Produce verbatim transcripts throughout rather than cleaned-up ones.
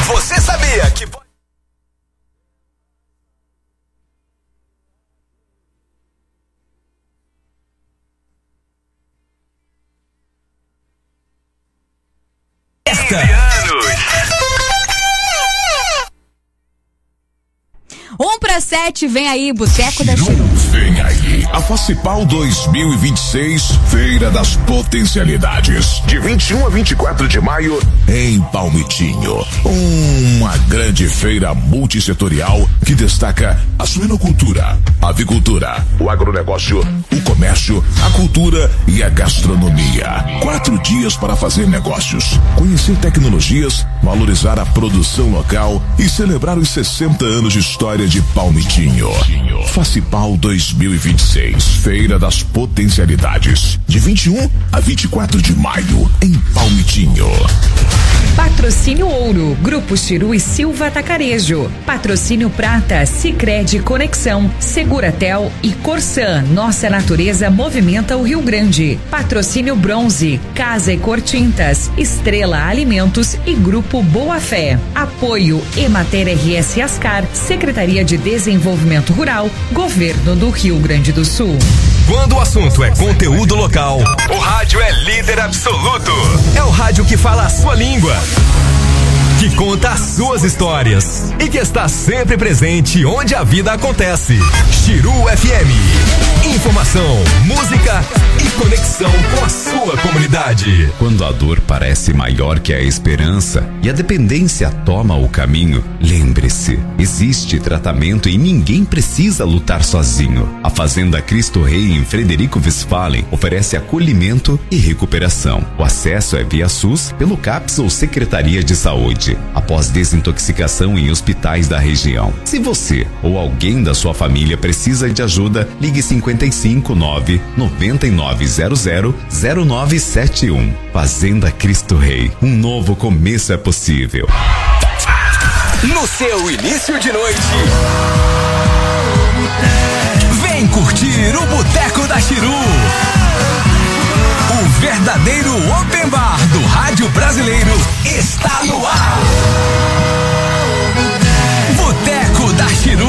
Você sabia que... Um para sete, vem aí, Boteco da Chiru. Vem aí, a Facipal dois mil e vinte e seis, Feira das Potencialidades, de vinte e um a vinte e quatro de maio, em Palmitinho. Uma grande feira multissetorial que destaca a suinocultura, a avicultura, o agronegócio, o comércio, a cultura e a gastronomia. Quatro dias para fazer negócios, conhecer tecnologias, valorizar a produção local e celebrar os sessenta anos de história de Palmitinho. Facipal dois mil e vinte e seis, Feira das Potencialidades, de vinte e um a vinte e quatro de maio, em Palmitinho. Patrocínio Ouro, Grupo Chiru e Silva Atacarejo. Patrocínio Prata, Sicredi Conexão, Seguratel e Corsan. Nossa natureza movimenta o Rio Grande. Patrocínio Bronze, Casa e Cor Tintas, Estrela Alimentos e Grupo Boa Fé. Apoio Emater R S Ascar, Secretaria de Desenvolvimento Rural, Governo do Rio Grande do Sul. Quando o assunto é conteúdo local, o rádio é líder absoluto. É o rádio que fala a sua língua, que conta as suas histórias e que está sempre presente onde a vida acontece. Chiru F M. Informação, música e conexão com a sua comunidade. Quando a dor parece maior que a esperança e a dependência toma o caminho, lembre-se, existe tratamento e ninguém precisa lutar sozinho. A Fazenda Cristo Rei em Frederico Westphalen oferece acolhimento e recuperação. O acesso é via SUS, pelo CAPS ou Secretaria de Saúde, após desintoxicação em hospitais da região. Se você ou alguém da sua família precisa de ajuda, ligue cinquenta e cinco nove nove nove zero zero zero nove sete um. Fazenda Cristo Rei, um novo começo é possível. No seu início de noite, vem curtir o Boteco da Chiru, o verdadeiro open bar do rádio brasileiro está no ar. Boteco da Chiru.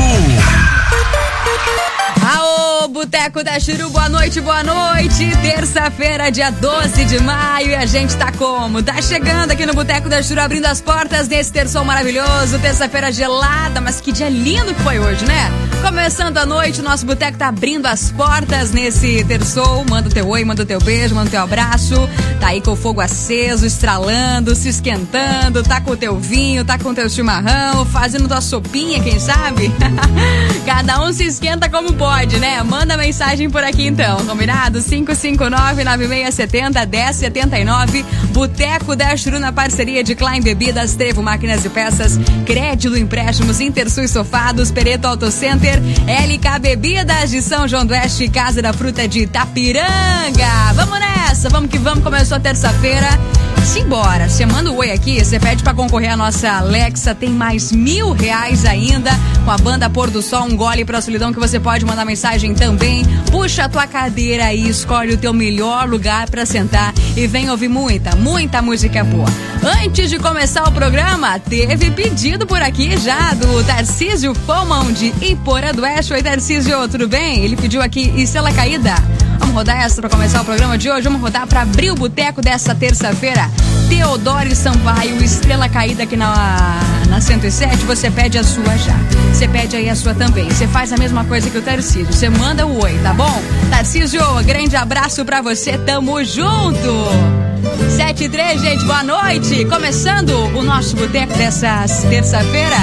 Aô, Boteco da Chiru, boa noite, boa noite. Terça-feira, dia doze de maio, e a gente tá como? Tá chegando aqui no Boteco da Chiru, abrindo as portas desse terção maravilhoso. Terça-feira gelada, mas que dia lindo que foi hoje, né? Começando a noite, o nosso boteco tá abrindo as portas nesse terçou. Manda o teu oi, manda o teu beijo, manda o teu abraço. Tá aí com o fogo aceso, estralando, se esquentando. Tá com o teu vinho, tá com o teu chimarrão, fazendo tua sopinha, quem sabe? Cada um se esquenta como pode, né? Manda mensagem por aqui então, combinado? cinco cinco nove, nove seis sete zero, um zero sete nove. Boteco da Chiru na parceria de Klein Bebidas, Trevo Máquinas e Peças, Crédito Empréstimos, Intersul e Sofados, Pereto Auto Center, L K Bebidas de São João do Oeste, Casa da Fruta de Itapiranga. Vamos nessa, vamos que vamos, começou a terça-feira. Simbora, você manda o oi aqui, você pede pra concorrer a nossa Alexa, tem mais mil reais ainda com a banda Pôr do Sol, um gole pra solidão, que você pode mandar mensagem também. Puxa a tua cadeira aí, escolhe o teu melhor lugar pra sentar e vem ouvir muita, muita música boa. Antes de começar o programa, teve pedido por aqui já do Tarcísio Fomão de Iporã do Oeste. Oi, Tarcísio, tudo bem? Ele pediu aqui Estrela Caída. Vamos rodar essa pra começar o programa de hoje. Vamos rodar pra abrir o boteco dessa terça-feira. Teodoro Sampaio, Estrela Caída aqui na, na cento e sete. Você pede a sua já. Você pede aí a sua também. Você faz a mesma coisa que o Tarcísio. Você manda o oi, tá bom? Tarcísio, grande abraço pra você. Tamo junto. sete e três, gente, boa noite. Começando o nosso boteco dessa terça-feira.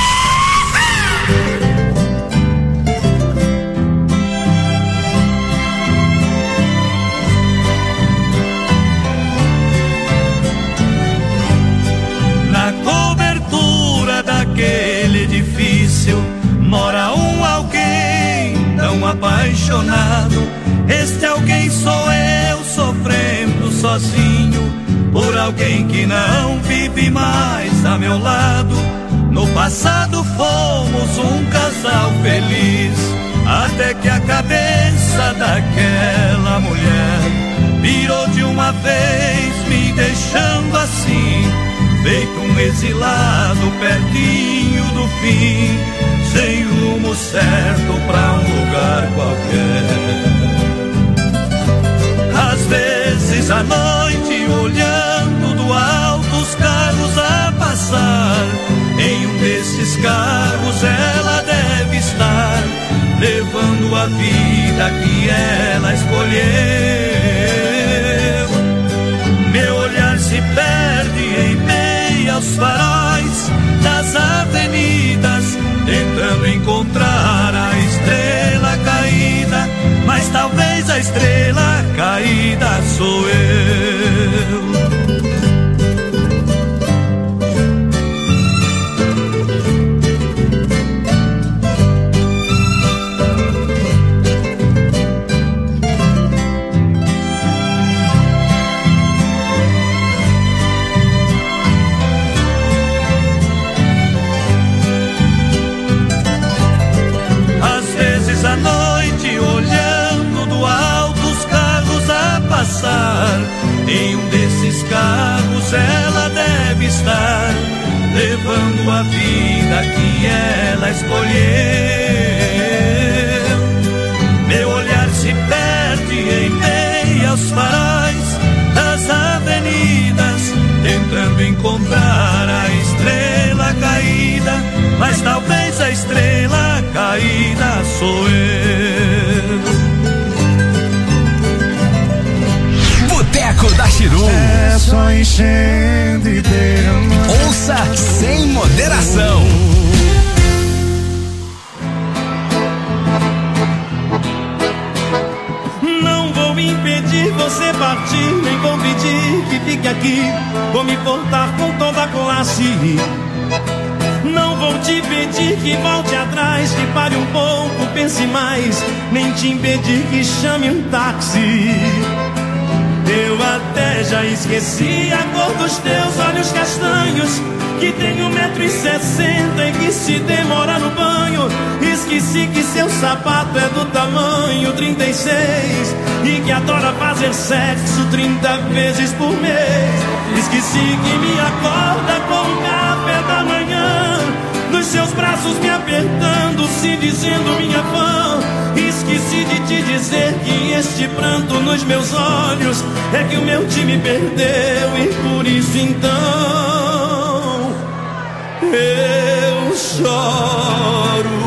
Naquele edifício mora um alguém tão apaixonado. Este alguém sou eu, sofrendo sozinho por alguém que não vive mais a meu lado. No passado fomos um casal feliz, até que a cabeça daquela mulher virou de uma vez, me deixando assim. feito um exilado pertinho do fim, sem rumo certo pra um lugar qualquer. Às vezes à noite, olhando do alto os carros a passar, em um desses carros ela deve estar, levando a vida que ela escolheu. Meu olhar se perde em meio aos faróis das avenidas, tentando encontrar a estrela caída, mas talvez a estrela caída sou eu. À noite, olhando do alto os carros a passar, em um desses carros ela deve estar, levando a vida que ela escolheu. Meu olhar se perde em meio aos faróis das avenidas, tentando encontrar a estrela caída, mas talvez a estrela caída sou eu. Boteco da Chiru. É só enchendo e derramando. Ouça sem moderação. Não vou impedir você partir, nem vou pedir que fique aqui. Vou me portar com toda a classe. Não vou te pedir que volte atrás, que pare um pouco, pense mais, nem te impedir que chame um táxi. Eu até já esqueci a cor dos teus olhos castanhos, que tem um metro e sessenta e que se demora no banho. Esqueci que seu sapato é do tamanho trinta e seis e que adora fazer sexo trinta vezes por mês. Esqueci que me acorda com o café da manhã, nos seus braços me apertando, se dizendo minha fã. Esqueci de te dizer que este pranto nos meus olhos é que o meu time perdeu, e por isso então eu choro.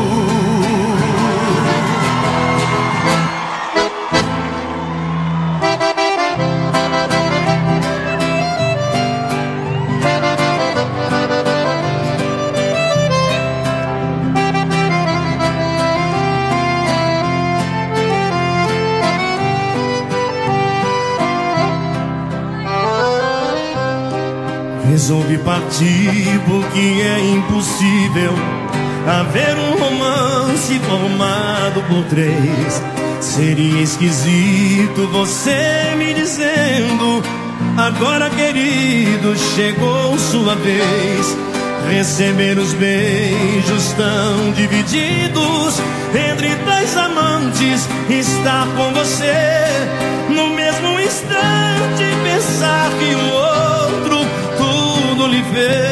Resolvi partir porque é impossível haver um romance formado por três. Seria esquisito você me dizendo: agora, querido, chegou sua vez. Receber os beijos tão divididos entre dois amantes, estar com você no mesmo instante, pensar que o outro tudo lhe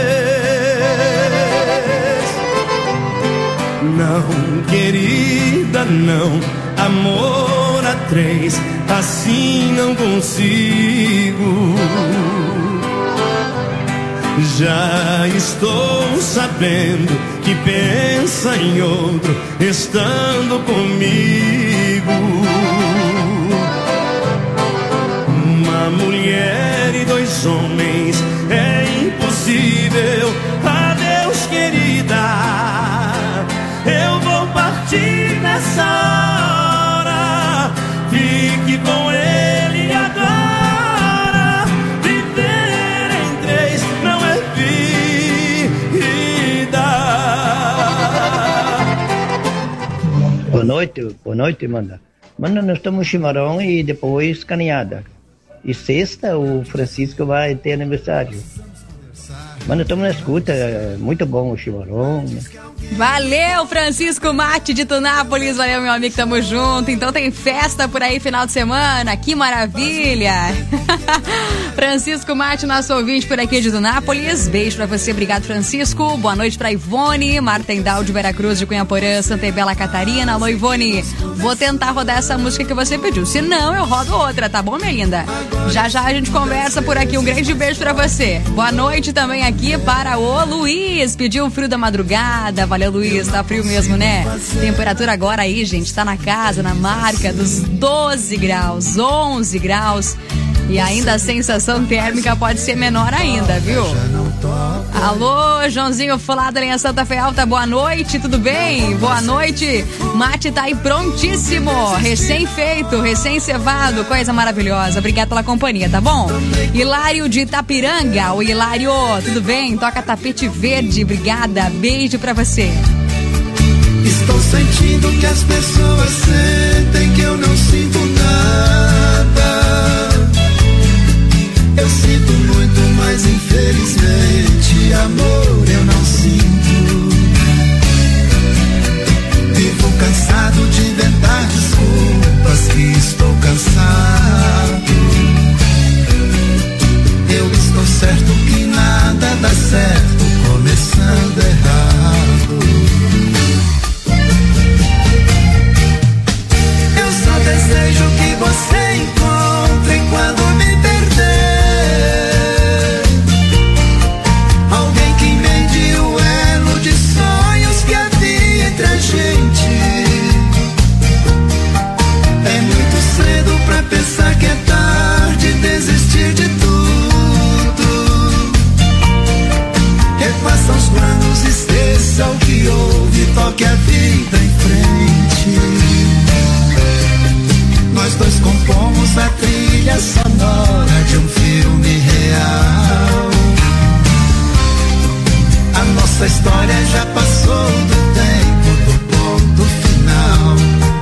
fez. Não, querida, não, amor a três, assim não consigo. Já estou sabendo que pensa em outro, estando comigo. Uma mulher e dois homens é impossível. Adeus, querida, eu vou partir nessa hora. Fique com ele agora. Viver em três não é vida. Boa noite, boa noite, manda. Manda, nós estamos chimarrão e depois caminhada. E sexta o Francisco vai ter aniversário. Mano, estamos na escuta, muito bom o chimarrão. Valeu, Francisco Mate de Tunápolis, valeu, meu amigo, tamo junto. Então tem festa por aí final de semana, que maravilha. Francisco Mate, nosso ouvinte por aqui de Tunápolis, beijo pra você, obrigado, Francisco. Boa noite pra Ivone, Martendal de Veracruz, de Cunhaporã, Santa Bela Catarina. Alô, Ivone, vou tentar rodar essa música que você pediu, se não eu rodo outra, tá bom, minha linda? Já já a gente conversa por aqui, um grande beijo pra você. Boa noite também aqui para o Luiz, pediu o frio da madrugada. Valeu, Luiz, tá frio mesmo, né? Temperatura agora aí, gente, tá na casa, na marca dos doze graus, onze graus. E ainda a sensação térmica pode ser menor ainda, viu? Alô, Joãozinho Fulá da linha Santa Fe Alta, boa noite, tudo bem? Boa noite, mate tá aí prontíssimo, recém-feito, recém-cevado, coisa maravilhosa. Obrigada pela companhia, tá bom? Hilário de Itapiranga, o Hilário, tudo bem? Toca tapete verde, obrigada, beijo pra você. Estou sentindo que as pessoas sentem que eu não sinto nada. Eu sinto muito, mas infelizmente amor eu não sinto. Vivo cansado de inventar desculpas que estou cansado. Eu estou certo que nada dá certo começando errado. Eu só desejo que você encontre quando me perder alguém que emende o elo de sonhos que havia entre a gente. É muito cedo pra pensar que é tarde, desistir de tudo. Refaça os planos, esqueça o que houve, toque a vida em frente. Nós dois compomos a trilha sonora de um filme real. A nossa história já passou do tempo do ponto final.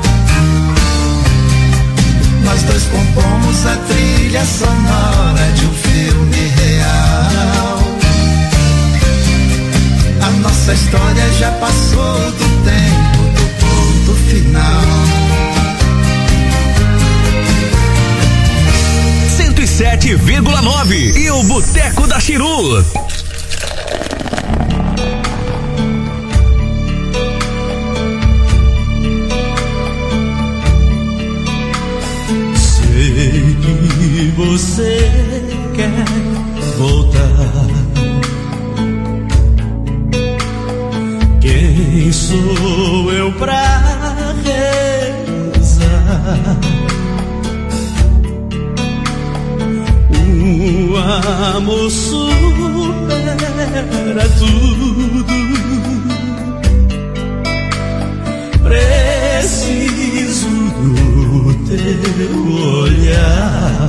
Nós dois compomos a trilha sonora de um filme real. A nossa história já passou do tempo do ponto final. cento e sete vírgula nove e o Boteco da Chiru. Sei que você quer voltar. Quem sou eu pra rezar? O amor supera tudo. Preciso do teu olhar.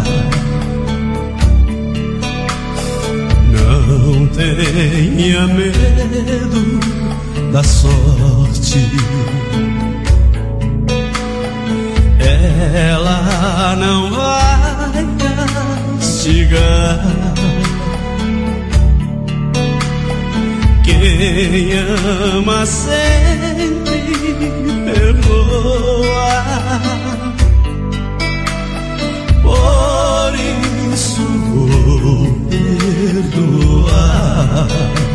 Não tenha medo da sorte. Ela não vai castigar. Quem ama sempre perdoa. Por isso vou perdoar.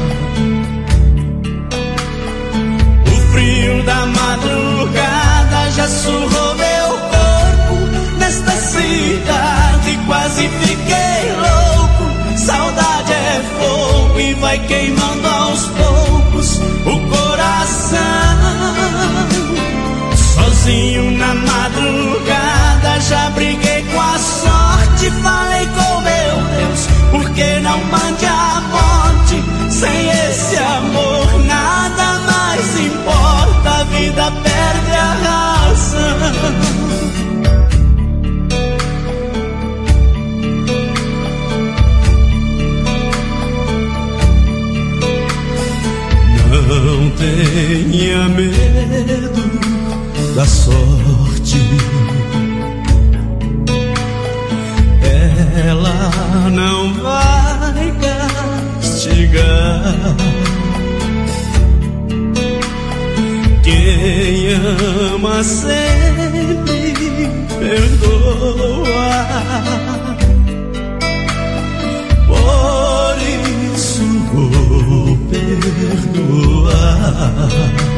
O frio da madrugada já surrou meu corpo. Nesta cidade quase fiquei louco. Saudade é fogo e vai queimando aos poucos o coração. Sozinho na madrugada já briguei com a sorte. Falei com meu Deus, por que não mande a morte? Sem esse amor nada mais importa. A vida perde a razão. Não tenha medo da sorte. Ela não vai castigar. castigar. Quem ama sempre perdoa. Por isso vou perdoar.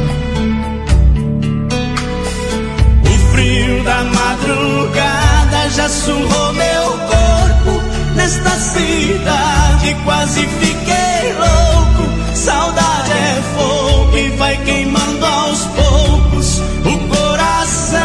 O frio da madrugada já surrou meu corpo. Nesta cidade quase fiquei louco. Saudade é fogo e vai queimando aos poucos o coração.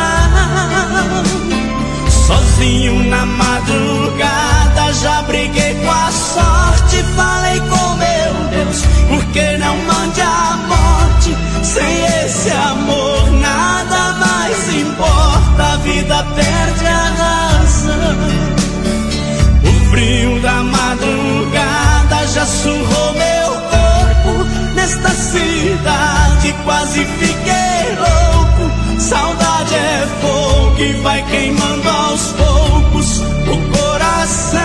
Sozinho na madrugada já briguei com a sorte. Falei com meu Deus, por que não mande a morte? Sem esse amor nada mais importa, a vida perde a razão. O frio da madrugada já surrou meu corpo. Nesta cidade quase fiquei louco. Saudade é fogo que vai queimando aos poucos o coração.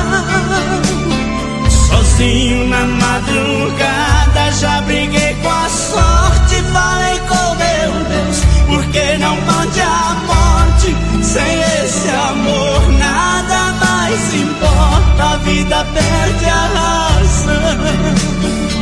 Sozinho na madrugada já briguei com a sorte. Falei com meu Deus, por que não mande a morte? Sem esse amor nada mais importa, a vida perde a razão.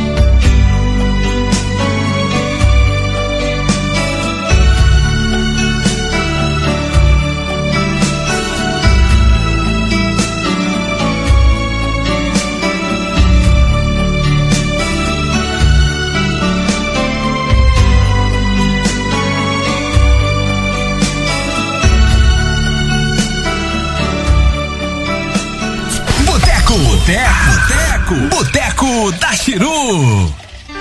Boteco, Boteco da Chiru.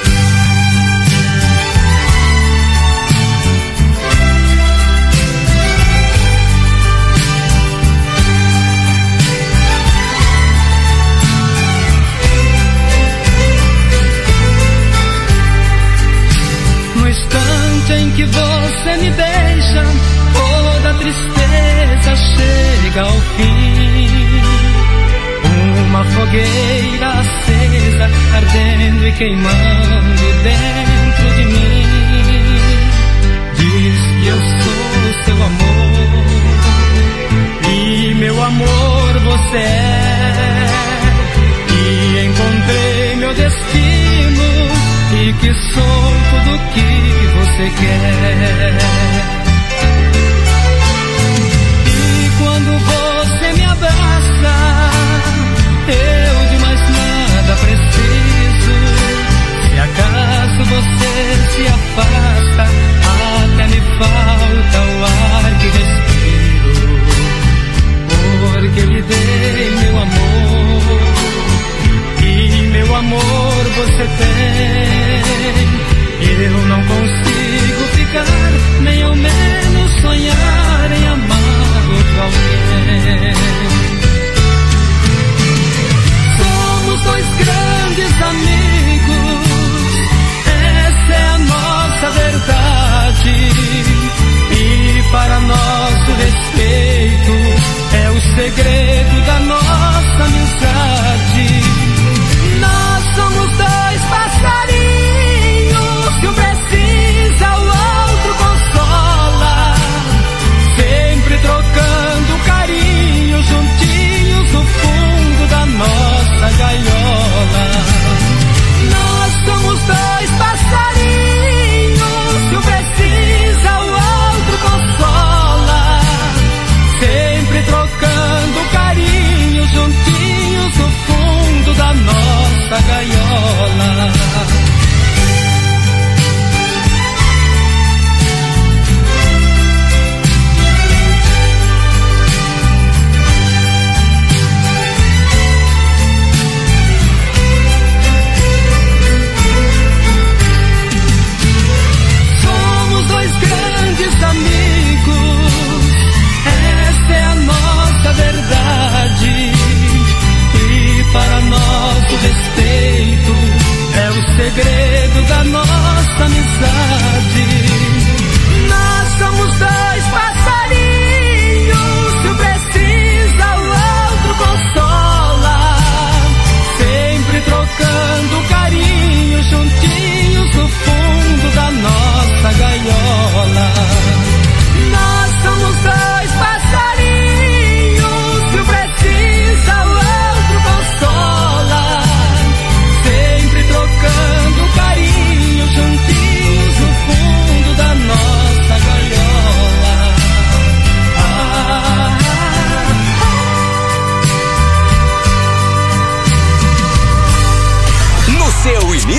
No instante em que você me beija, toda tristeza chega ao fim. Uma fogueira acesa, ardendo e queimando dentro de mim. Diz que eu sou seu amor, e meu amor você é. E encontrei meu destino, e que sou tudo que você quer. E quando você me abraça, eu de mais nada preciso. Se acaso você se afasta, até me falta o ar que respiro. Porque lhe dei meu amor, e meu amor você tem. Eu não consigo ficar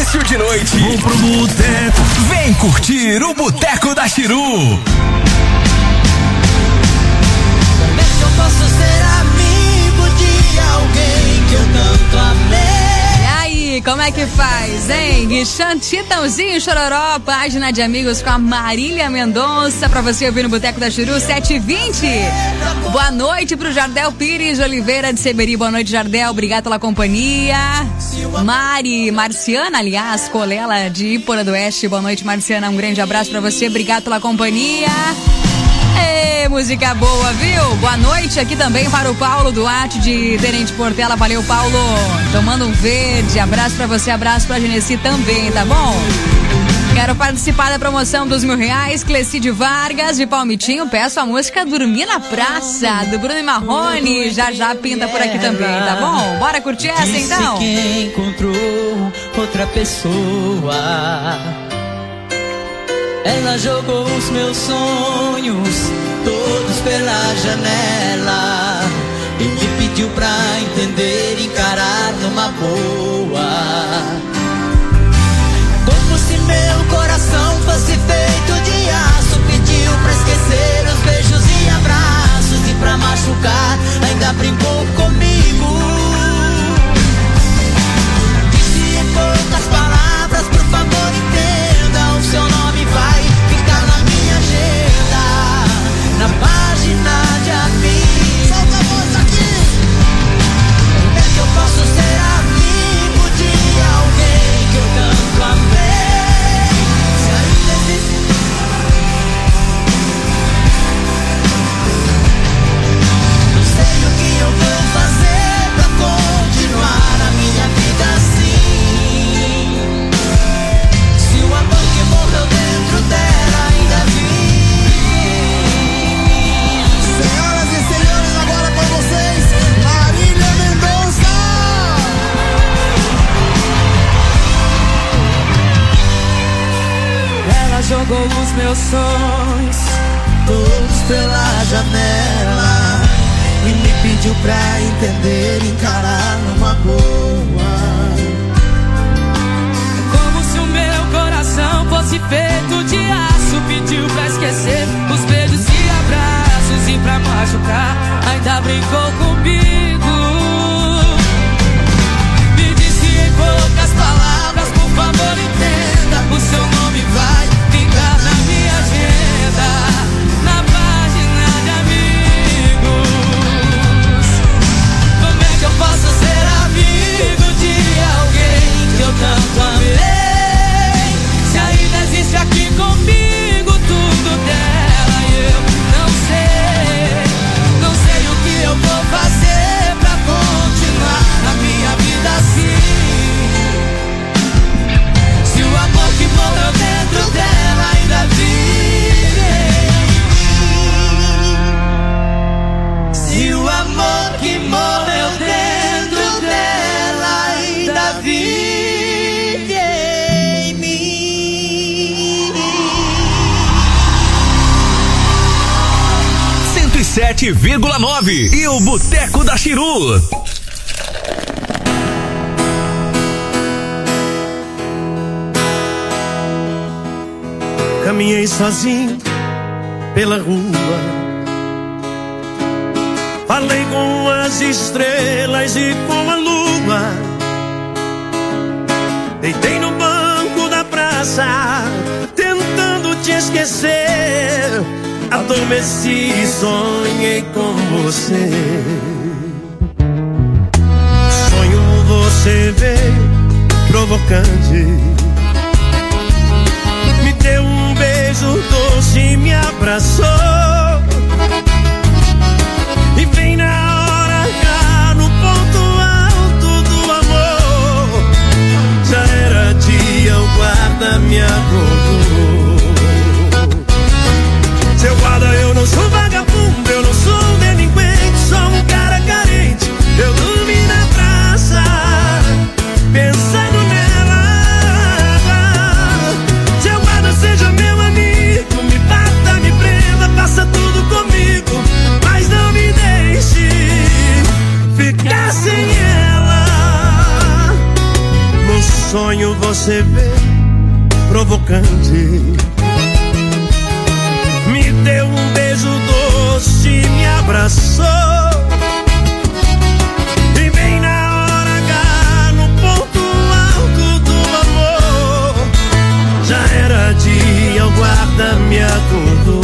início de noite. Vou pro boteco. Vem curtir o Boteco da Chiru. Como é que eu posso ser amigo de alguém que eu tanto amei? Como é que faz, hein? Chantitãozinho Chororó, página de amigos com a Marília Mendonça, pra você ouvir no Boteco da Chiru, sete e vinte. Boa noite pro Jardel Pires de Oliveira de Seberi. Boa noite, Jardel, obrigado pela companhia. Mari, Marciana, aliás, colela de Iporã do Oeste. Boa noite, Marciana, um grande abraço pra você, obrigado pela companhia. Ê, música boa, viu? Boa noite aqui também para o Paulo Duarte de Tenente Portela. Valeu, Paulo. Tomando um verde. Abraço pra você, abraço pra Genesi também, tá bom? Quero participar da promoção dos mil reais. Clecide Vargas de Palmitinho. Peço a música Dormir na Praça, do Bruno e Marrone. Já já pinta por aqui também, tá bom? Bora curtir essa então? Que encontrou outra pessoa. Ela jogou os meus sonhos todos pela janela e me pediu pra entender e encarar numa boa. Como se meu coração fosse feito de aço. Pediu pra esquecer os beijos e abraços, e pra machucar ainda brincou comigo. Disse em poucas palavras, por favor entenda, o seu nome vai ficar na minha agenda, na página de amigos. Solta a voz aqui. Como é que eu posso ser amigo de alguém que eu tanto amei? Se ainda existe. Não sei o que eu vou fazer pra continuar a minha vida assim. Se o amor que morreu dentro dela ainda vive. Senhoras e senhores, agora com vocês, Marília Mendonça. Ela jogou os meus sonhos todos pela janela e me pediu pra entender e encarar numa boa. Como se o meu coração fosse feito de aço. Pediu pra esquecer os beijos e abraços, e pra machucar ainda brincou comigo. Me disse em poucas palavras, por favor entenda, o seu nome vai ficar na minha agenda, na página de amigos. Como é que eu posso ser amigo de alguém que eu tanto amei? Se ainda existe aqui comigo tudo dela e eu não sei. Não sei o que eu vou fazer pra continuar na minha vida assim. Se o amor que morreu dentro dela ainda vive. Se o amor que morreu dentro dela ainda vive em mim. cento e sete vírgula nove e o Boteco da Chiru. Caminhei sozinho pela rua, falei com as estrelas e com a lua. Deitei no banco da praça, tentando te esquecer. Adormeci e sonhei com você. Sonho você veio provocante, me deu um beijo doce e me abraçou. E bem na hora H, no ponto alto do amor, já era dia, o guarda me acordou. Seu guarda, eu não sou vagabundo, eu não sou um delinquente, sou um cara carente. Eu dormi na praça, pensando nela. você vê provocante. Me deu um beijo doce, me abraçou. E bem na hora H, no ponto alto do amor, já era dia, o guarda me acordou.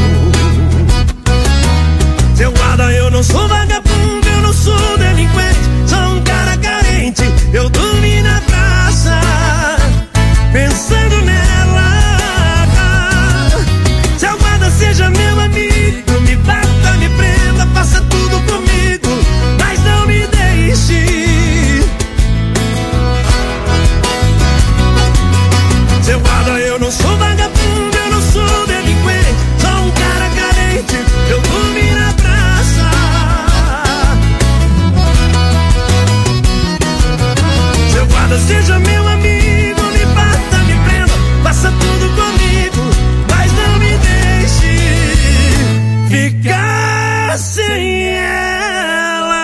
Seu guarda, eu não sou vagabundo, eu não sou delinquente, sou um cara carente. Eu dormi na praça, pensando nela. Seu guarda, seja meu amigo, me bata, me prenda, faça tudo comigo, mas não me deixe. Seu guarda, eu não sou vagabundo, eu não sou delinquente, sou um cara carente. Eu dormi na praça. Seu guarda, seja meu amigo, me bata, me prenda, faça tudo comigo, mas não me deixe ficar sem ela.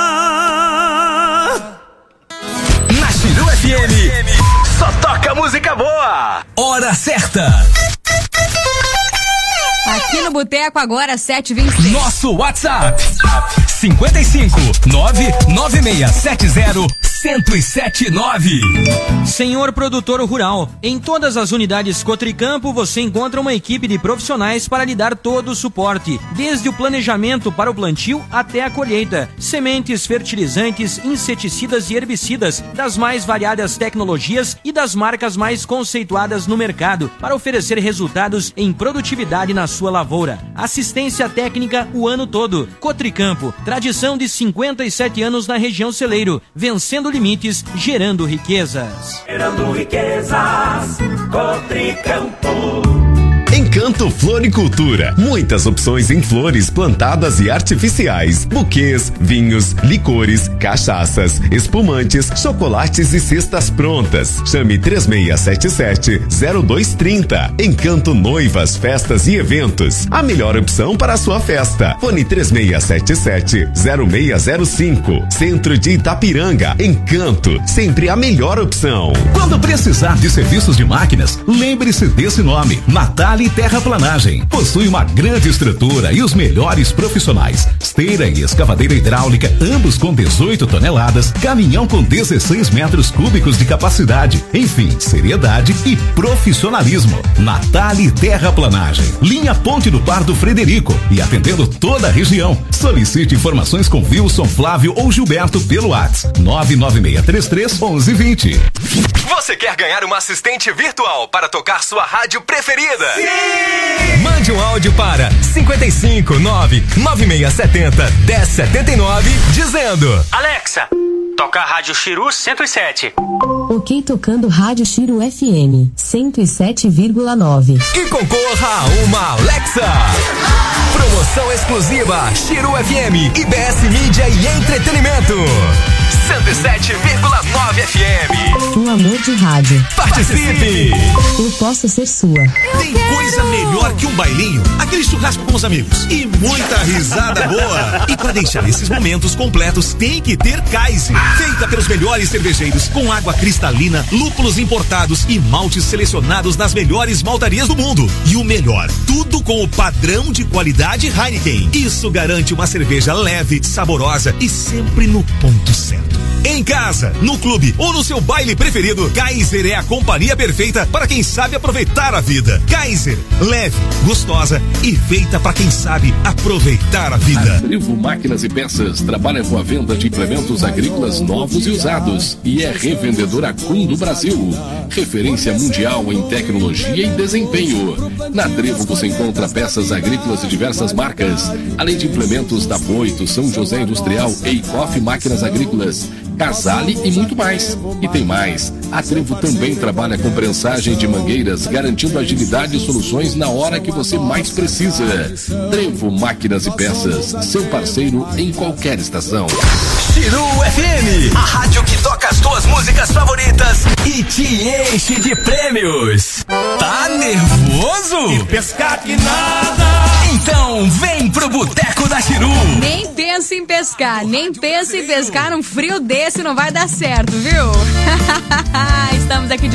Na Chiru F M, só toca música boa. Hora certa. Aqui no Boteco agora, sete e vinte e seis. Nosso WhatsApp, cinco cinco nove nove seis sete zero zero um sete nove. Senhor produtor rural, em todas as unidades Cotricampo você encontra uma equipe de profissionais para lhe dar todo o suporte, desde o planejamento para o plantio até a colheita. Sementes, fertilizantes, inseticidas e herbicidas das mais variadas tecnologias e das marcas mais conceituadas no mercado para oferecer resultados em produtividade na sua lavoura. Assistência técnica o ano todo. Cotricampo, tradição de cinquenta e sete anos na região celeiro, vencendo limites, gerando riquezas. Gerando riquezas, Cotricampo. Encanto Floricultura. Muitas opções em flores plantadas e artificiais, buquês, vinhos, licores, cachaças, espumantes, chocolates e cestas prontas. Chame três seis sete sete zero dois três zero. Encanto Noivas, Festas e Eventos. A melhor opção para a sua festa. Fone três seis sete sete zero seis zero cinco. Centro de Itapiranga. Encanto, sempre a melhor opção. Quando precisar de serviços de máquinas, lembre-se desse nome: Natália Terraplanagem. Possui uma grande estrutura e os melhores profissionais. Esteira e escavadeira hidráulica, ambos com dezoito toneladas, caminhão com dezesseis metros cúbicos de capacidade. Enfim, seriedade e profissionalismo. Natália Terraplanagem. Linha Ponte do Pardo Frederico e atendendo toda a região. Solicite informações com Wilson, Flávio ou Gilberto pelo WhatsApp nove nove seis três três um um dois zero. Você quer ganhar uma assistente virtual para tocar sua rádio preferida? Sim! Mande um áudio para cinco cinco nove nove seis sete zero um zero sete nove dizendo: Alexa, toca a Rádio Chiru cento e sete. Ok, tocando Rádio Chiru F M cento e sete vírgula nove. E concorra a uma Alexa. Promoção exclusiva Chiru F M e B S Mídia e Entretenimento. cento e sete vírgula nove F M. Um amor de rádio. Participe! Eu posso ser sua. Tem coisa melhor que um bailinho, aquele churrasco com os amigos e muita risada boa. E para deixar esses momentos completos, tem que ter Kaiser. Feita pelos melhores cervejeiros, com água cristalina, lúpulos importados e maltes selecionados nas melhores maltarias do mundo. E o melhor, tudo com o padrão de qualidade Heineken. Isso garante uma cerveja leve, saborosa e sempre no ponto certo. Em casa, no clube ou no seu baile preferido, Kaiser é a companhia perfeita para quem sabe aproveitar a vida. Kaiser, leve, gostosa e feita para quem sabe aproveitar a vida. A Trevo Máquinas e Peças trabalha com a venda de implementos agrícolas novos e usados e é revendedora Kuhn do Brasil. Referência mundial em tecnologia e desempenho. Na Trevo você encontra peças agrícolas de diversas marcas, além de implementos da Boito, São José Industrial, Eikoff Máquinas Agrícolas, Casale e muito mais. E tem mais, a Trevo também trabalha com prensagem de mangueiras, garantindo agilidade e soluções na hora que você mais precisa. Trevo Máquinas e Peças, seu parceiro em qualquer estação. Chiru F M, a rádio que toca as tuas músicas favoritas e te enche de prêmios. Tá nervoso? E pescar que nada. Então verão, vem pro Boteco da Chiru. Nem pensa em pescar, nem pensa em pescar num frio desse, não vai dar certo, viu? Estamos aqui de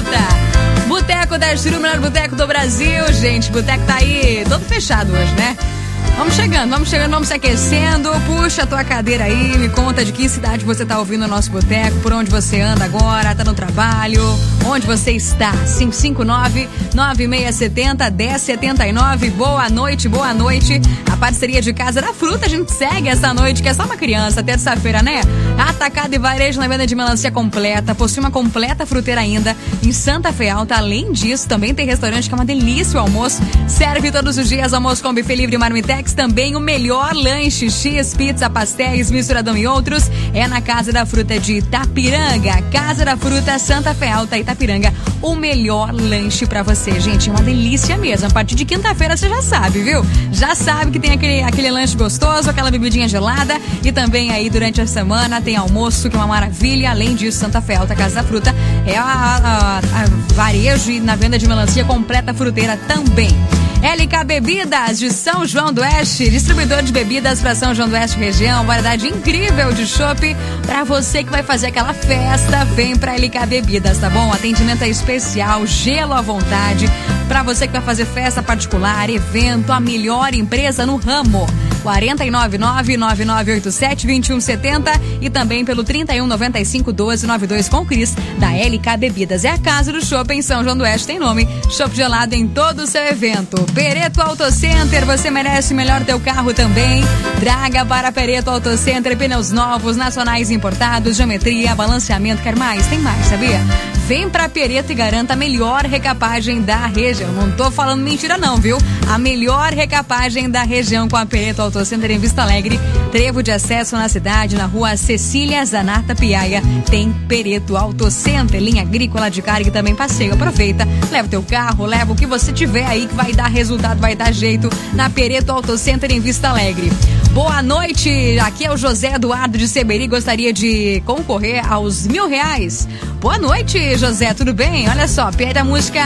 volta. Boteco da Chiru, o melhor boteco do Brasil, gente. O boteco tá aí todo fechado hoje, né? Vamos chegando, vamos chegando, vamos se aquecendo. Puxa a tua cadeira aí, me conta de que cidade você tá ouvindo o nosso boteco, por onde você anda agora, tá no trabalho, onde você está. cinco cinco nove, nove seis sete zero, um zero sete nove. Boa noite, boa noite. A parceria de Casa da Fruta, a gente segue essa noite, que é só uma criança, terça-feira, né? Atacado e varejo na venda de melancia completa, possui uma completa fruteira ainda em Santa Fe Alta. Além disso, também tem restaurante que é uma delícia o almoço. Serve todos os dias almoço com buffet livre Marmitex. Também o melhor lanche, X, pizza, pastéis, misturadão e outros é na Casa da Fruta de Itapiranga. Casa da Fruta, Santa Fe Alta, Itapiranga. O melhor lanche pra você, gente. É uma delícia mesmo. A partir de quinta-feira você já sabe, viu? Já sabe que tem aquele, aquele lanche gostoso, aquela bebidinha gelada. E também aí durante a semana tem almoço, que é uma maravilha. Além disso, Santa Fe Alta, Casa da Fruta é a, a, a varejo e na venda de melancia completa fruteira também. L K Bebidas de São João do Oeste, distribuidor de bebidas para São João do Oeste região, variedade incrível de chopp para você que vai fazer aquela festa. Vem para L K Bebidas, tá bom? Atendimento é especial, gelo à vontade para você que vai fazer festa particular, evento, a melhor empresa no ramo. quatro nove nove, nove nove oito sete, dois um sete zero e também pelo trinta e um, noventa e cinco, doze, noventa e dois com o Cris da L K Bebidas. É a casa do chopp em São João do Oeste, tem nome, chopp gelado em todo o seu evento. Pereto Auto Center, você merece o melhor teu carro também. Traga para Pereto Auto Center, pneus novos, nacionais importados, geometria, balanceamento, quer mais? Tem mais, sabia? Vem pra Pereto e garanta a melhor recapagem da região. Não tô falando mentira não, viu? A melhor recapagem da região com a Pereto Auto Center em Vista Alegre. Trevo de acesso na cidade, na rua Cecília Zanata Piaia. Tem Pereto Auto Center, linha agrícola de carga e também passeio. Aproveita, leva o teu carro, leva o que você tiver aí que vai dar resultado, vai dar jeito na Pereto Auto Center em Vista Alegre. Boa noite, aqui é o José Eduardo de Seberi, gostaria de concorrer aos mil reais. Boa noite, José, tudo bem? Olha só, pede a música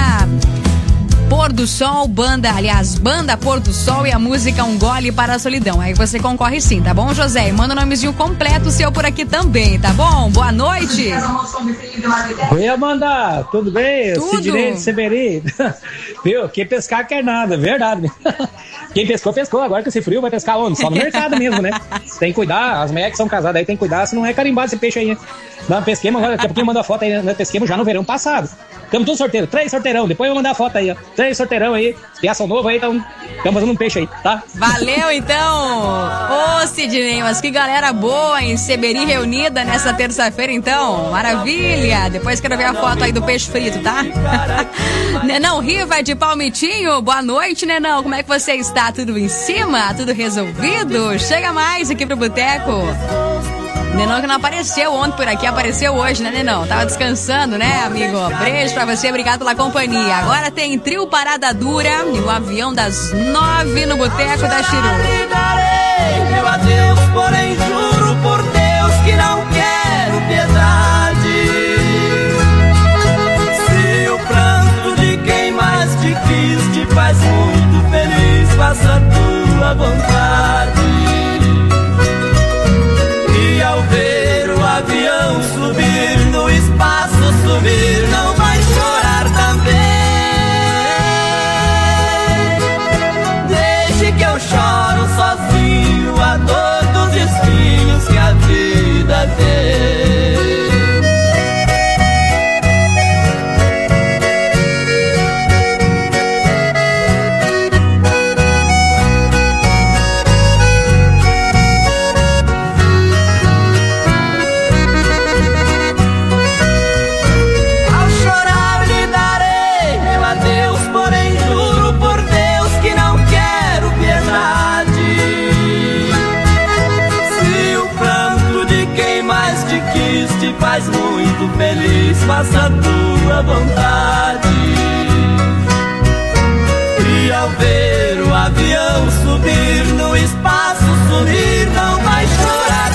Pôr do Sol, banda, aliás, banda Pôr do Sol e a música Um Gole para a Solidão. Aí você concorre sim, tá bom, José? E manda o nomezinho completo seu por aqui também, tá bom? Boa noite. Oi, Amanda, tudo bem? Tudo. Sidney de Seberi. Viu? Quem pescar quer nada, verdade. Quem pescou, pescou. Agora que esse frio vai pescar onde? Só no mercado mesmo, né? Tem que cuidar, as mulheres que são casadas aí tem que cuidar, se não é carimbado esse peixe aí, né? Nós pesquemos, daqui a pouquinho manda a foto aí, nós pesquemos já no verão passado. Estamos todos sorteiros, três sorteirão, depois eu vou mandar a foto aí, ó. Três sorteirão aí, criação nova aí, estamos fazendo um peixe aí, tá? Valeu então! Ô Sidney, mas que galera boa em Seberi reunida nessa terça-feira então, maravilha! Depois quero ver a foto aí do peixe frito, tá? Nenão Riva de Palmitinho, boa noite, Nenão, como é que você está? Tudo em cima? Tudo resolvido? Chega mais aqui pro boteco. Nenão que não apareceu ontem por aqui, apareceu hoje, né, Nenão? Tava descansando, né, amigo? Beijo pra você, obrigado pela companhia. Agora tem trio Parada Dura e o avião das nove no Boteco da Chiru. Meu adeus, porém juro por Deus que não quero piedade. Se o pranto de quem mais te quis te faz muito feliz, faça a tua vontade. E ao ver o avião subir no espaço, subir, não vai chorar também. Deixe que eu choro sozinho a dor dos espinhos que a vida tem. Faz muito feliz, faça a tua vontade. E ao ver o avião subir no espaço, subir, não vai chorar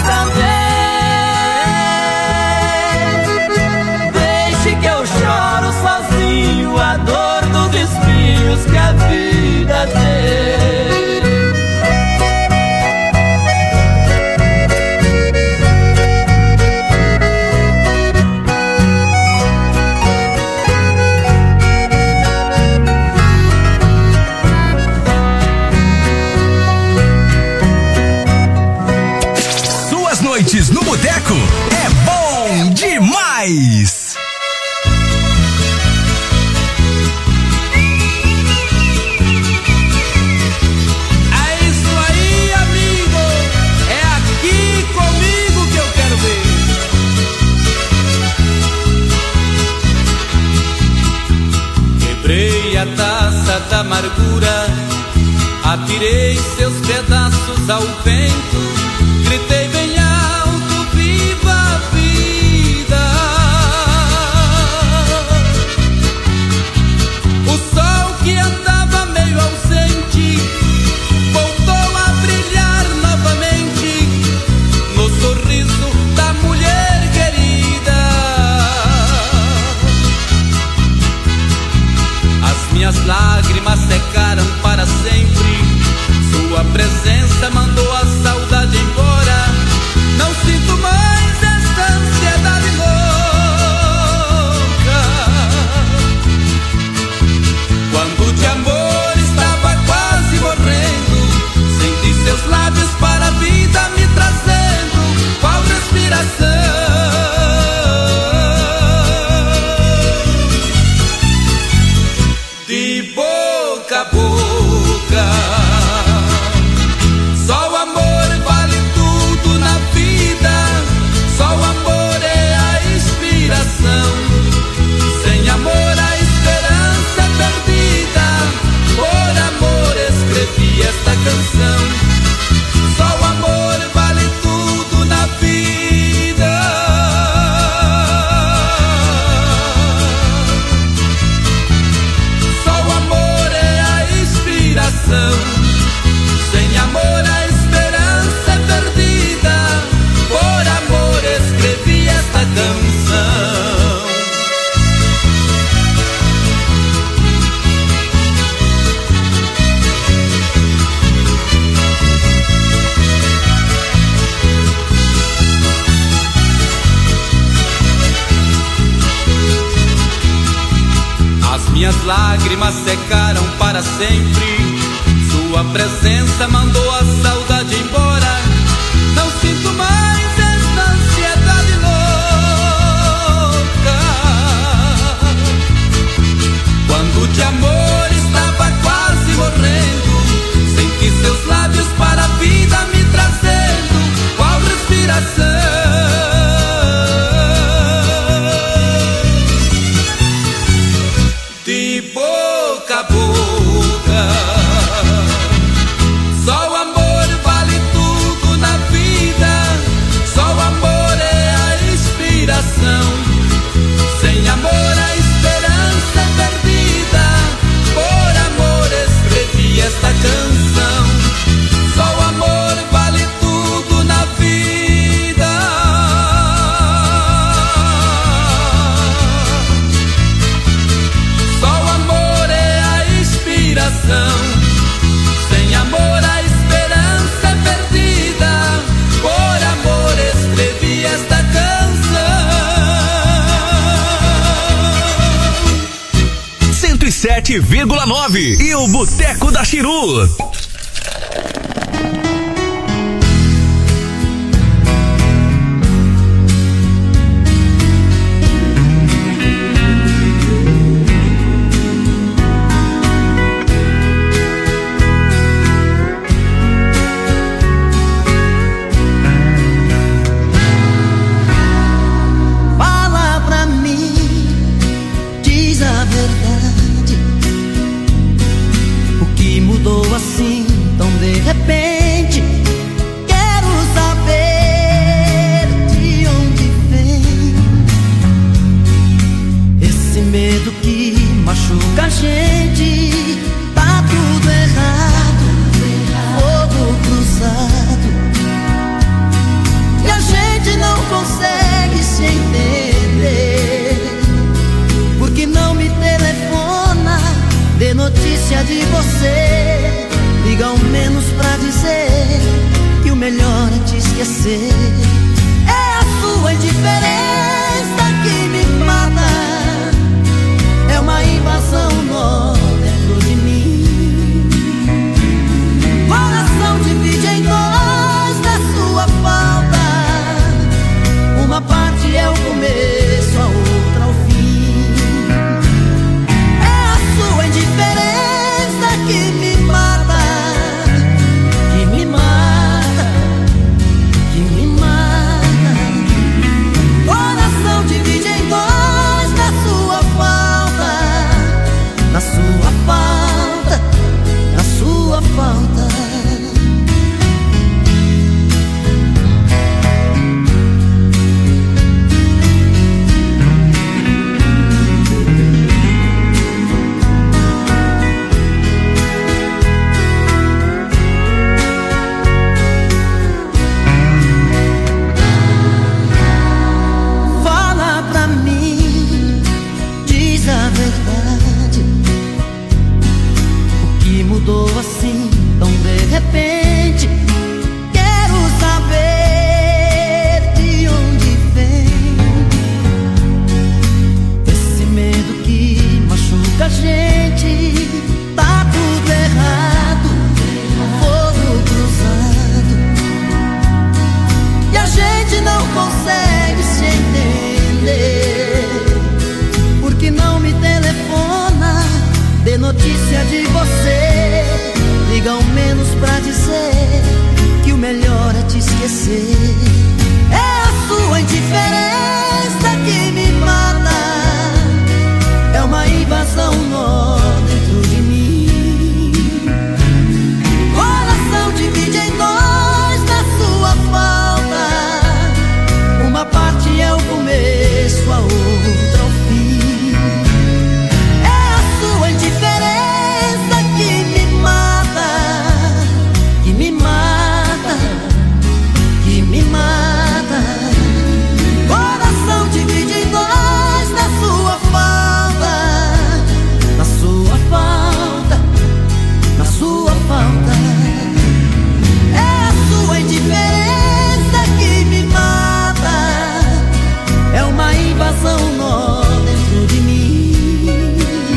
também. Deixe que eu choro sozinho a dor dos espinhos que a vida tem. mais. É isso aí, amigo. É aqui comigo que eu quero ver. Quebrei a taça da amargura, atirei seus pedaços ao vento, gritei bem alto, viva a vida. O sol que andava meio ausente voltou a brilhar novamente no sorriso da mulher querida. As minhas lágrimas secaram para sempre, sua presença mandou a saudade embora. Não sinto mais esta ansiedade louca. Quando de amor estava quase morrendo, senti seus lábios para a vida me trazendo, qual respiração. De boca a boca, só o amor vale tudo na vida, só o amor é a inspiração. Sem amor a esperança é perdida, por amor escrevi esta canção. Só o amor vale tudo na vida. Só o amor é a inspiração. Sem amor a esperança é perdida, por amor escrevi esta canção. As minhas lágrimas secaram para sempre, sua presença mandou a saudade embora. Não sinto mais esta ansiedade louca. Quando de amor estava quase morrendo, senti seus lábios para a vida me trazendo, qual respiração. De boca a boca, só o amor vale tudo na vida, só o amor é a inspiração. Sem amor a esperança é perdida, por amor escrevi esta canção. Só o amor vale tudo na vida. Só o amor é a inspiração. Sem amor a esperança é perdida, por amor escrevi esta canção. cento e sete vírgula nove e o Boteco da Chiru. Fala pra mim, diz a verdade, o que mudou assim tão de repente? Quero saber de onde vem esse medo que machuca a gente. Tá tudo errado, fogo cruzado, e a gente não consegue se entender. Por que não me telefona, dê notícia de você, liga ao menos pra dizer que o melhor é te esquecer. É a sua indiferença que me mata, é uma invasão nó dentro de mim. Coração divide em dois da sua falta, uma parte é o começo, a distância de você, ligam menos pra dizer que o melhor é te esquecer. É a sua indiferença que me mata, é uma invasão nó dentro de mim. Coração divide em dois na sua falta, uma parte é o começo, a outra o fim. É a sua indiferença que me mata, que me mata, que me mata. Coração divide em dois na sua falta, na sua falta, na sua falta. É a sua indiferença que me mata, é uma invasão nó dentro de mim.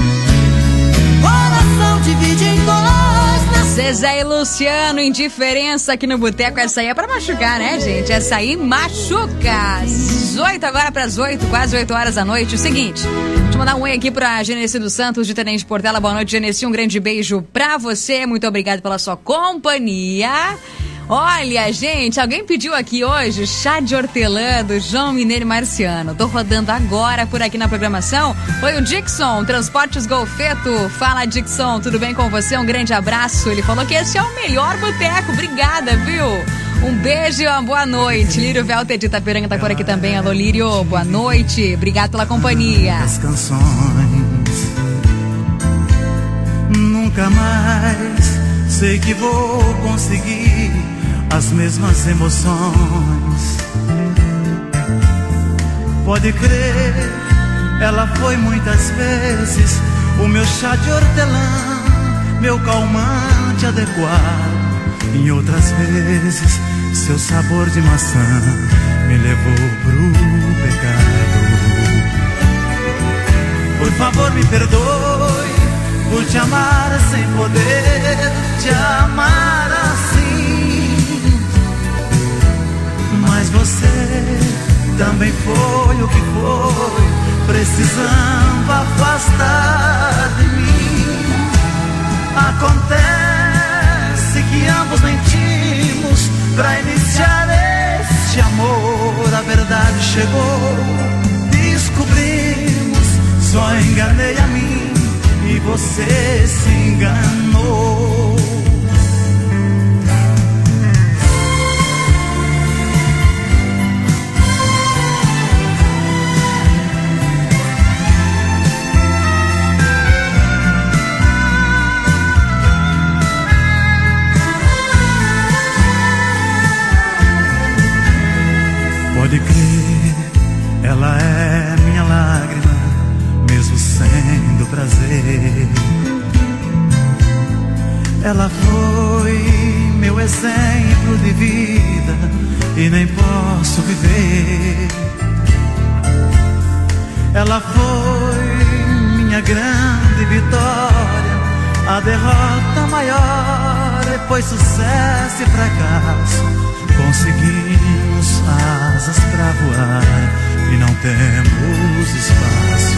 Coração divide em dois na Zezé e Luciano, indiferença aqui no Boteco. Essa aí é pra machucar, né, gente? Essa aí machuca. Às oito agora pras oito, quase oito horas da noite. O seguinte, deixa eu mandar um oi aqui pra Genesi dos Santos, de Tenente Portela. Boa noite, Genesi. Um grande beijo pra você. Muito obrigado pela sua companhia. Olha, gente, alguém pediu aqui hoje o chá de hortelã do João Mineiro e Marciano. Tô rodando agora por aqui na programação. Foi o Dixon, Transportes Golfeto. Fala, Dixon, tudo bem com você? Um grande abraço. Ele falou que esse é o melhor boteco. Obrigada, viu? Um beijo e uma boa noite. Lírio Velter de Itaperanga tá por aqui também. Alô, Lírio, boa noite. Obrigado pela companhia. As canções nunca mais sei que vou conseguir as mesmas emoções. Pode crer, ela foi muitas vezes o meu chá de hortelã, meu calmante adequado. Em outras vezes, seu sabor de maçã me levou pro pecado. Por favor, me perdoe por te amar sem poder te amar assim. Mas você também foi o que foi, precisando afastar de mim. Acontece que ambos mentimos pra iniciar este amor. A verdade chegou, descobrimos, só enganei a mim e você se enganou. Pode crer, ela é minha lágrima, mesmo sendo prazer. Ela foi meu exemplo de vida e nem posso viver. Ela foi minha grande vitória, a derrota maior, depois sucesso e fracasso. Conseguimos asas pra voar e não temos espaço.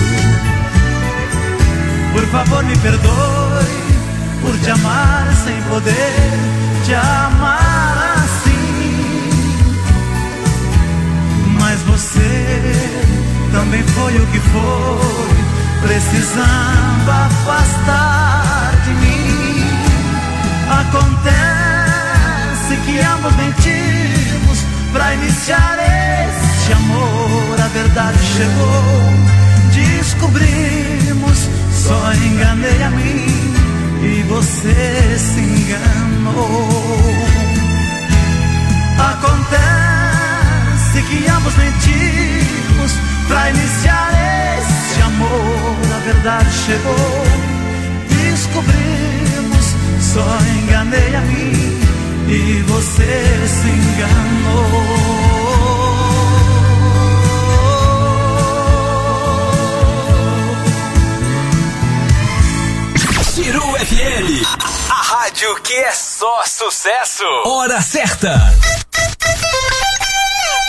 Por favor, me perdoe por te amar sem poder te amar assim. Mas você também foi o que foi, precisando afastar de mim. Acontece que ambos mentimos pra iniciar este amor. A verdade chegou, descobrimos, só enganei a mim e você se enganou. Acontece que ambos mentimos pra iniciar este amor. A verdade chegou, descobrimos, só enganei a mim e você se enganou. Ciru F M, a rádio que é só sucesso. Hora certa.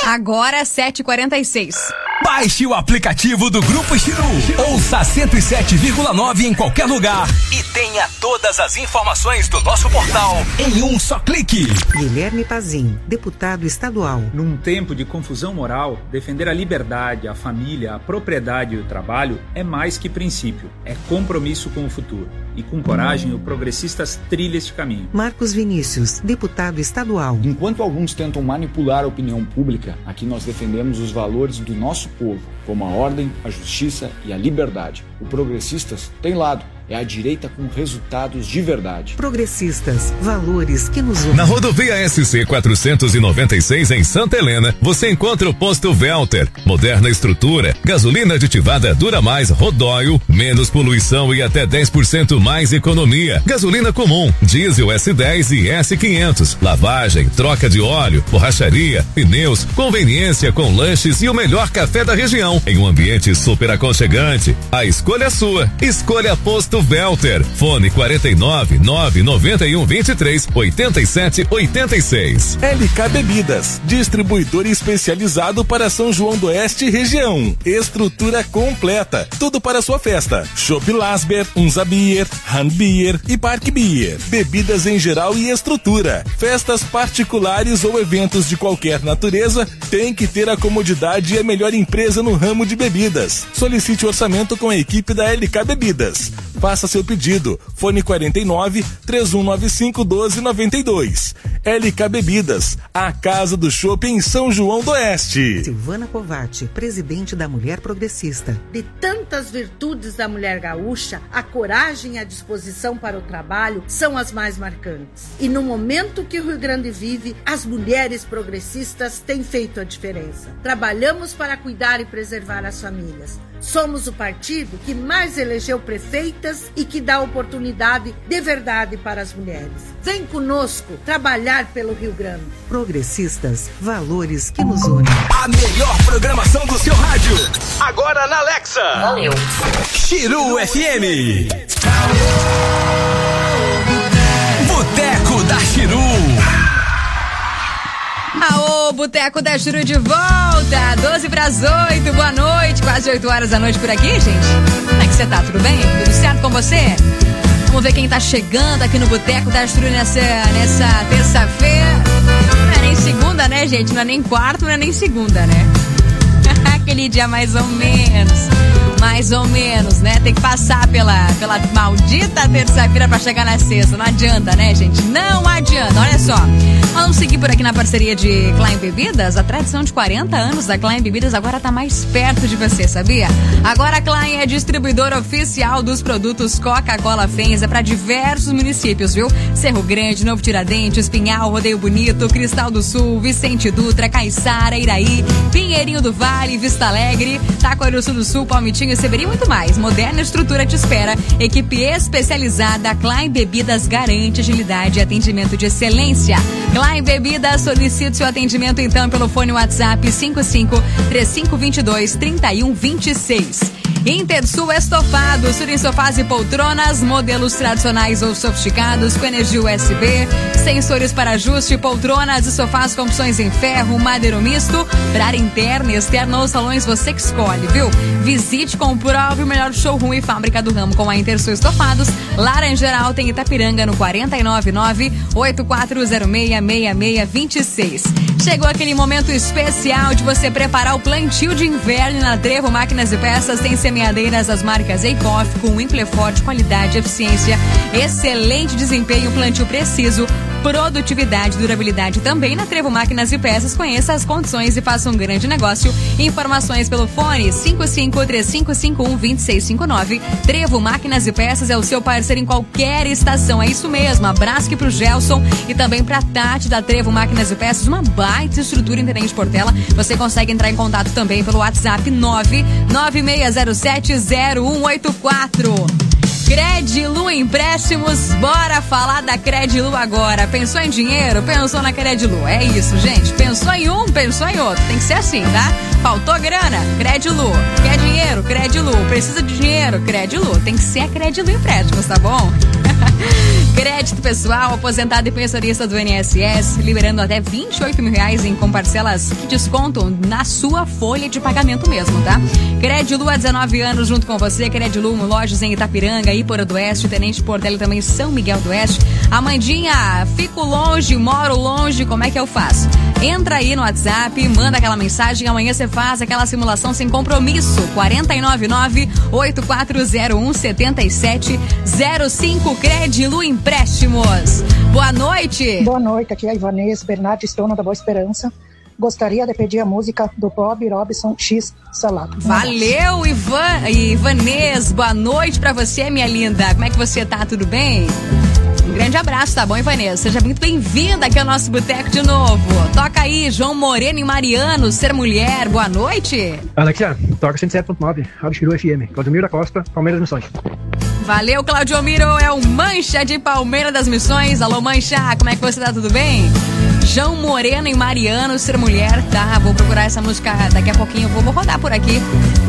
Agora sete e quarenta e seis. Baixe o aplicativo do Grupo Chiru. Ouça cento e sete vírgula nove em qualquer lugar e tenha todas as informações do nosso portal em um só clique. Guilherme Pazin, deputado estadual. Num tempo de confusão moral, defender a liberdade, a família, a propriedade e o trabalho é mais que princípio, é compromisso com o futuro. E com coragem, o Progressistas trilha este caminho. Marcos Vinícius, deputado estadual. Enquanto alguns tentam manipular a opinião pública, aqui nós defendemos os valores do nosso povo, como a ordem, a justiça e a liberdade. O Progressistas tem lado. É a direita com resultados de verdade. Progressistas, valores que nos unem. Na rodovia S C quatrocentos e noventa e seis em Santa Helena, você encontra o posto Velter. Moderna estrutura, gasolina aditivada dura mais, Rodóio, menos poluição e até dez por cento mais economia. Gasolina comum, diesel S dez e S quinhentos. Lavagem, troca de óleo, borracharia, pneus, conveniência com lanches e o melhor café da região. Em um ambiente super aconchegante. A escolha é sua. Escolha posto Velter. Fone quarenta e nove, nove noventa e um, vinte e três, oitenta e sete, oitenta e seis. L K Bebidas, distribuidor especializado para São João do Oeste e região. Estrutura completa, tudo para sua festa. Chopp Lasber, Unza Beer, Han Beer e Park Beer. Bebidas em geral e estrutura. Festas particulares ou eventos de qualquer natureza, tem que ter a comodidade e a melhor empresa no ramo de bebidas. Solicite orçamento com a equipe da L K Bebidas. Faça seu pedido. Fone quarenta e nove, três um nove cinco, doze noventa e dois. L K Bebidas, a casa do chopp em São João do Oeste. Silvana Covatti, presidente da Mulher Progressista. De tantas virtudes da mulher gaúcha, a coragem e a disposição para o trabalho são as mais marcantes. E no momento que o Rio Grande vive, as mulheres progressistas têm feito a diferença. Trabalhamos para cuidar e preservar as famílias. Somos o partido que mais elegeu prefeitas e que dá oportunidade de verdade para as mulheres. Vem conosco trabalhar pelo Rio Grande. Progressistas, valores que nos unem. A melhor programação do seu rádio, agora na Alexa. Valeu. Chiru F M. Boteco da Chiru. Aô, Boteco da Chiru de volta, doze para as oito, boa noite, quase oito horas da noite por aqui, gente. Como é que você tá, tudo bem? Tudo certo com você? Vamos ver quem tá chegando aqui no Boteco da Chiru nessa, nessa terça-feira. Não é nem segunda, né, gente? Não é nem quarta, não é nem segunda, né? Aquele dia mais ou menos, mais ou menos, né? Tem que passar pela, pela maldita terça-feira pra chegar na sexta. Não adianta, né, gente? Não adianta. Olha só, vamos seguir por aqui na parceria de Klein Bebidas. A tradição de quarenta anos da Klein Bebidas agora tá mais perto de você, sabia? Agora a Klein é distribuidora oficial dos produtos Coca-Cola Fenza para diversos municípios, viu? Cerro Grande, Novo Tiradentes, Pinhal, Rodeio Bonito, Cristal do Sul, Vicente Dutra, Caiçara, Iraí, Pinheirinho do Vale, Vista Alegre, Taquarussu do Sul, Palmitinho, Severi e muito mais. Moderna estrutura te espera. Equipe especializada. Klein Bebidas garante agilidade e atendimento de excelência. Klein Bebidas, solicite seu atendimento então pelo fone WhatsApp cinco cinco, três cinco dois dois, três um dois seis. Intersul Estofados, tudo em sofás e poltronas, modelos tradicionais ou sofisticados com energia U S B, sensores para ajuste, poltronas e sofás com opções em ferro, madeiro misto, para área interna, externa ou salões, você que escolhe, viu? Visite, comprove o melhor showroom e fábrica do ramo com a Intersul Estofados. Laranjeira Alta em Itapiranga no quatro nove nove, oito quatro zero seis, seis seis dois seis. Chegou aquele momento especial de você preparar o plantio de inverno na Trevo Máquinas e Peças. Tem semeadeiras das marcas Eicoff com Implefort, qualidade, eficiência, excelente desempenho, plantio preciso, produtividade e durabilidade também na Trevo Máquinas e Peças. Conheça as condições e faça um grande negócio. Informações pelo fone cinco cinco, três cinco cinco um, dois seis cinco nove. Trevo Máquinas e Peças é o seu parceiro em qualquer estação. É isso mesmo. Abraço aqui pro Gelson e também pra Tati da Trevo Máquinas e Peças. Uma baita estrutura em Tenente Portela. Você consegue entrar em contato também pelo WhatsApp nove nove seis zero sete zero um oito quatro. Credilu Empréstimos, bora falar da Credilu agora. Pensou em dinheiro? Pensou na Credilu. É isso, gente. Pensou em um, pensou em outro. Tem que ser assim, tá? Faltou grana? Credilu. Quer dinheiro? Credilu. Precisa de dinheiro? Credilu. Tem que ser a Credilu Empréstimos, tá bom? Crédito pessoal, aposentado e pensionista do I N S S, liberando até vinte e oito mil reais em com parcelas que descontam na sua folha de pagamento mesmo, tá? Credilu há dezenove anos junto com você. Credilu, lojas em Itapiranga, Ípora do Oeste, Tenente Portela e também São Miguel do Oeste. Amandinha, fico longe, moro longe, como é que eu faço? Entra aí no WhatsApp, manda aquela mensagem, amanhã você faz aquela simulação sem compromisso. quatro nove nove, oito quatro zero um, sete sete zero cinco. Credilu Empréstimos. Boa noite. Boa noite, aqui é a Ivanês Bernardes, dona da Boa Esperança. Gostaria de pedir a música do Bob Robson, X Salada. Valeu, Ivan, Ivanês. Boa noite pra você, minha linda. Como é que você tá? Tudo bem? Um grande abraço, tá bom, Ivanês? Seja muito bem-vinda aqui ao nosso boteco de novo. Toca aí, João Moreno e Mariano, Ser Mulher. Boa noite. Alexia, toca cento e sete ponto nove, Rádio Chiru F M. Claudio da Costa, Palmeiras Missões. Valeu, Claudio Miro, é o Mancha de Palmeira das Missões. Alô, Mancha, como é que você tá? Tudo bem? João Moreno e Mariano, Ser Mulher, tá? Vou procurar essa música daqui a pouquinho, vou, vou rodar por aqui.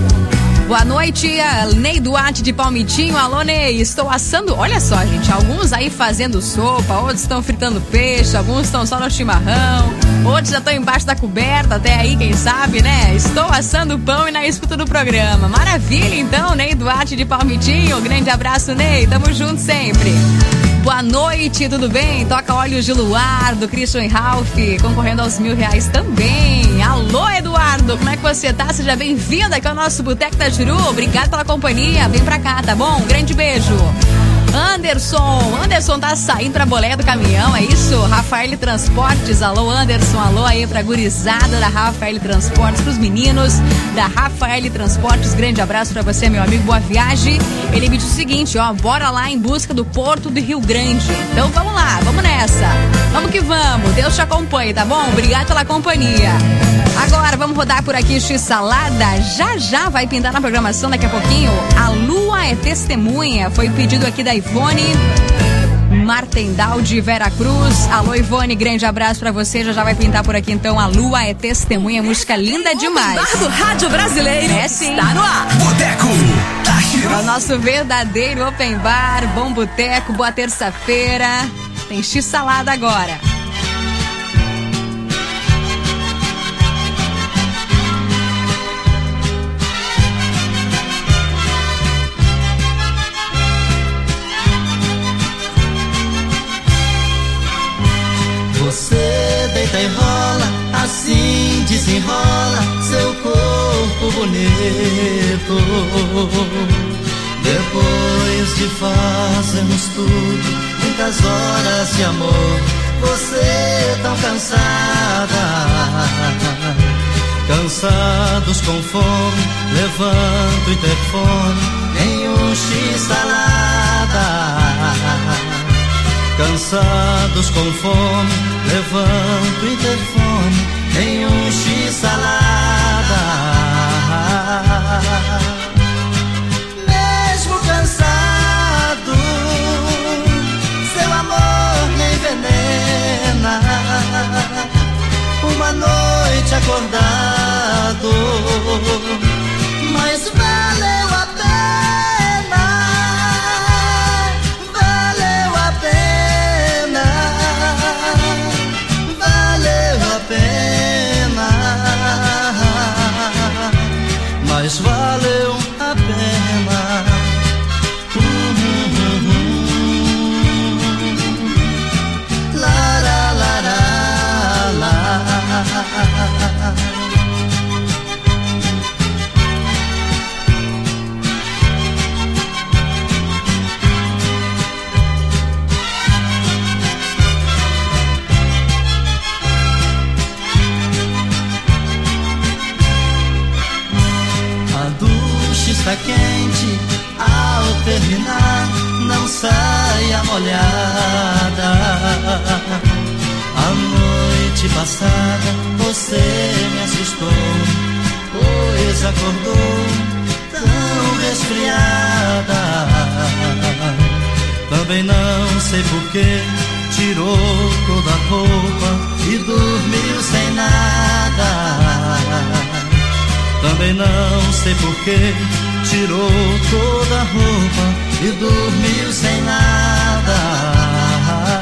Boa noite, Ney Duarte de Palmitinho. Alô, Ney, estou assando, olha só, gente, alguns aí fazendo sopa, outros estão fritando peixe, alguns estão só no chimarrão, outros já estão embaixo da coberta, até aí, quem sabe, né? Estou assando pão e na escuta do programa. Maravilha, então, Ney Duarte de Palmitinho. Grande abraço, Ney, tamo junto sempre. Boa noite, tudo bem? Toca Olhos de Luar, do Christian Ralph, concorrendo aos mil reais também. Alô, Eduardo, como é que você tá? Seja bem-vinda aqui ao nosso Boteco da Chiru. Obrigado pela companhia, vem pra cá, tá bom? Um grande beijo. Anderson, Anderson tá saindo pra boleia do caminhão, é isso? Rafael Transportes, alô Anderson, alô aí pra gurizada da Rafael Transportes, pros meninos da Rafael Transportes, grande abraço pra você, meu amigo, boa viagem. Ele me disse o seguinte, ó, bora lá em busca do Porto do Rio Grande. Então vamos lá, vamos nessa, vamos que vamos, Deus te acompanhe, tá bom? Obrigado pela companhia. Agora vamos rodar por aqui X Salada, já já vai pintar na programação daqui a pouquinho. A Lua é Testemunha, foi pedido aqui da Ivone Martendal de Vera Cruz. Alô, Ivone, grande abraço pra você, já já vai pintar por aqui então. A Lua é Testemunha, música linda demais. O do Rádio Brasileiro é sim. Está no ar. Boteco da Chiru. É o nosso verdadeiro open bar, bom boteco, boa terça-feira. Tem X Salada agora. Você deita e rola, assim desenrola seu corpo bonito. Depois de fazermos tudo, muitas horas de amor, você tão cansada. Cansados com fome, levanta o interfone em um X-salada. Cansados com fome, levanto o interfone em um X-salada. Mesmo cansado, seu amor me envenena. Uma noite acordado, mas valeu a pena. Valeu a pena. Valeu a pena, mas valeu a pena. Uhum, uhum. La, la, la, la, la. Está quente, ao terminar não saia molhada. A noite passada você me assustou, pois acordou tão resfriada. Também não sei porquê tirou toda a roupa e dormiu sem nada. Também não sei porquê tirou toda a roupa e dormiu sem nada.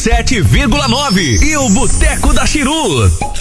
sete vírgula nove. E o Boteco da Chiru.